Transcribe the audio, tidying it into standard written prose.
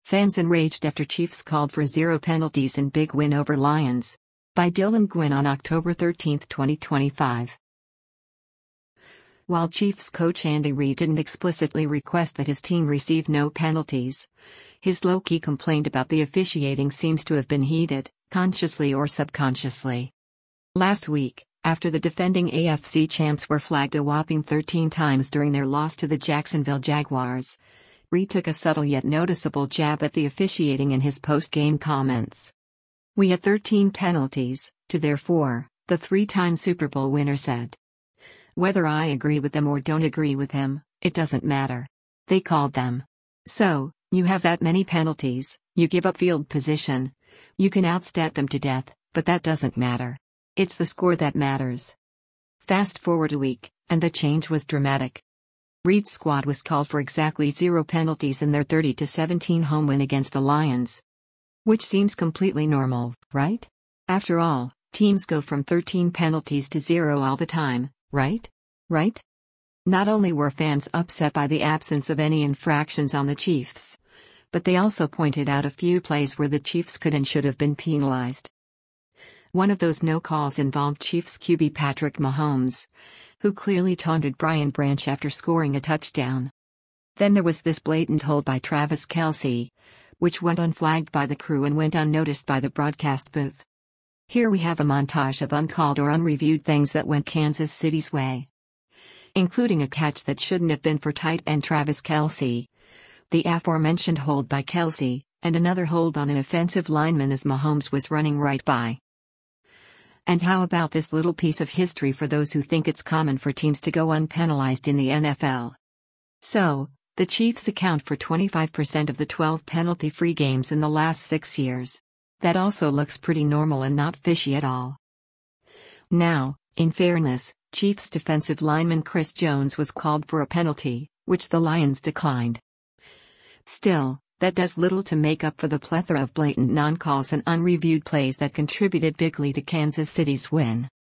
Fans enraged after Chiefs called for 0 penalties in big win over Lions. By Dylan Gwynn on October 13, 2025. While Chiefs coach Andy Reid didn't explicitly request that his team receive no penalties, his low-key complaint about the officiating seems to have been heeded, consciously or subconsciously. Last week, after the defending AFC champs were flagged a whopping 13 times during their loss to the Jacksonville Jaguars, Reid took a subtle yet noticeable jab at the officiating in his post-game comments. "We had 13 penalties, to their 4," the three-time Super Bowl winner said. "Whether I agree with them or don't agree with him, it doesn't matter. They called them. So, you have that many penalties, you give up field position. You can outstat them to death, but that doesn't matter. It's the score that matters." Fast forward a week, and the change was dramatic. Reid's squad was called for exactly 0 penalties in their 30-17 home win against the Lions. Which seems completely normal, right? After all, teams go from 13 penalties to 0 all the time, right? Right? Not only were fans upset by the absence of any infractions on the Chiefs, but they also pointed out a few plays where the Chiefs could and should have been penalized. One of those no calls involved Chiefs QB Patrick Mahomes, who clearly taunted Brian Branch after scoring a touchdown. Then there was this blatant hold by Travis Kelce, which went unflagged by the crew and went unnoticed by the broadcast booth. Here we have a montage of uncalled or unreviewed things that went Kansas City's way, including a catch that shouldn't have been for tight end Travis Kelce, the aforementioned hold by Kelce, and another hold on an offensive lineman as Mahomes was running right by. And how about this little piece of history for those who think it's common for teams to go unpenalized in the NFL? So, the Chiefs account for 25% of the 12 penalty-free games in the last 6 years. That also looks pretty normal and not fishy at all. Now, in fairness, Chiefs defensive lineman Chris Jones was called for a penalty, which the Lions declined. Still, that does little to make up for the plethora of blatant non-calls and unreviewed plays that contributed bigly to Kansas City's win.